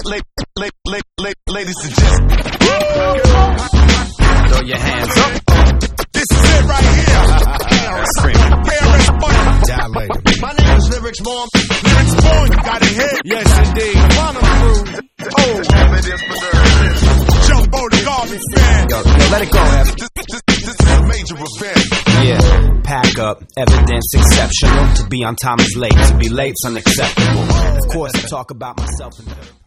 Ladies and gentlemen, throw your hands up. This is it right here. KRS-One. My name is Lyrics Born. Lyrics Born, you got it hit. Yes, indeed. Jumbo the garbage man. Yo, let it go, F. This is a major event. Yeah, pack up, evidence exceptional. To be on time is late, to be late's unacceptable. Of course, I talk about myself in